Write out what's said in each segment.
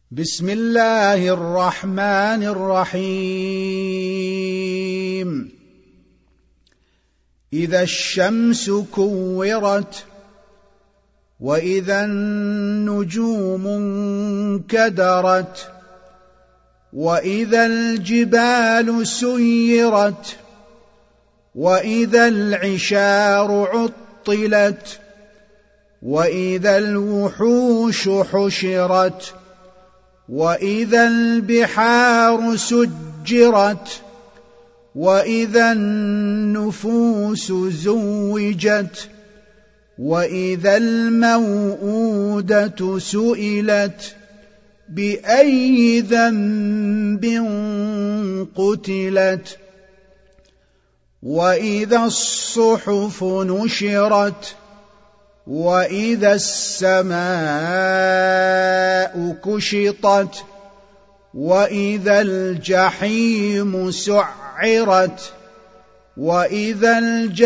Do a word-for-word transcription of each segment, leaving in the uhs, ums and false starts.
بسم الله الرحمن الرحيم إذا الشمس كورت وإذا النجوم انكدرت وإذا الجبال سيرت وإذا العشار عطلت وإذا الوحوش حشرت وإذا البحار سجرت وإذا النفوس زوجت وإذا الموءودة سئلت بأي ذنب قتلت وإذا الصحف نشرت وإذا السماء كشطت وإذا الجحيم سعرت وإذا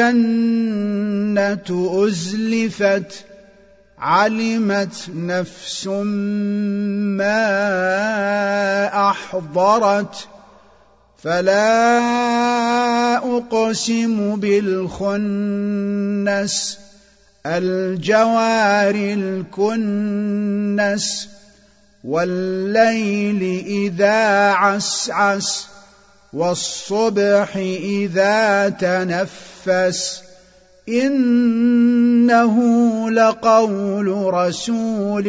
الجنة أزلفت علمت نفس ما أحضرت فلا أقسم بالخنس الجوار الكنس والليل إذا عسعس والصبح إذا تنفس إنه لقول رسول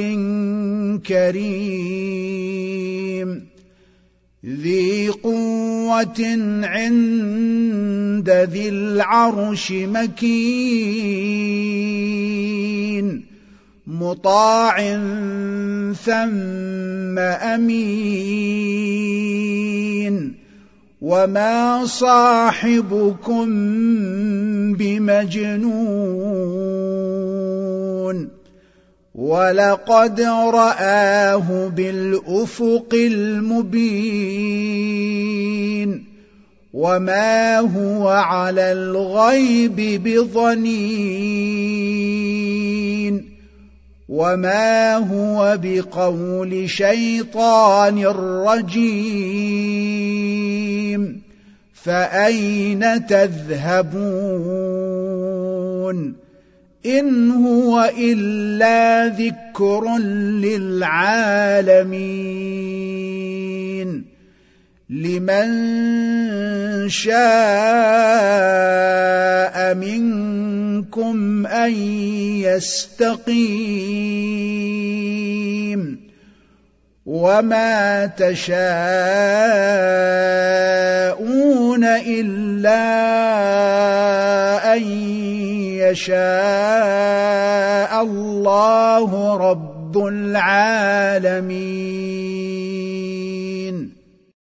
كريم ذي قوة عند ذي العرش مكين مطاع ثم أمين وما صاحبكم بمجنون ولقد رآه بالأفق المبين وما هو على الغيب بضنين وما هو بقول شيطان رجيم فأين تذهبون إن هو إلا ذكر للعالمين لمن شاء منكم أن يستقيم وما تشاءون إلا أن يشاء الله رب العالمين.